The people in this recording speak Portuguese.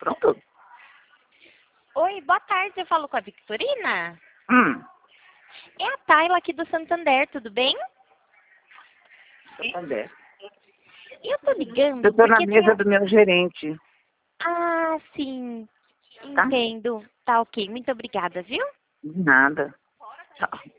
Pronto. Oi, boa tarde, eu falo com a Victorina? Hum. É a Tayla aqui do Santander, tudo bem? Santander. Eu tô ligando Eu tô na porque mesa do meu gerente. Ah, sim, Tá? entendo. Tá ok, muito obrigada, viu? De nada. Tchau.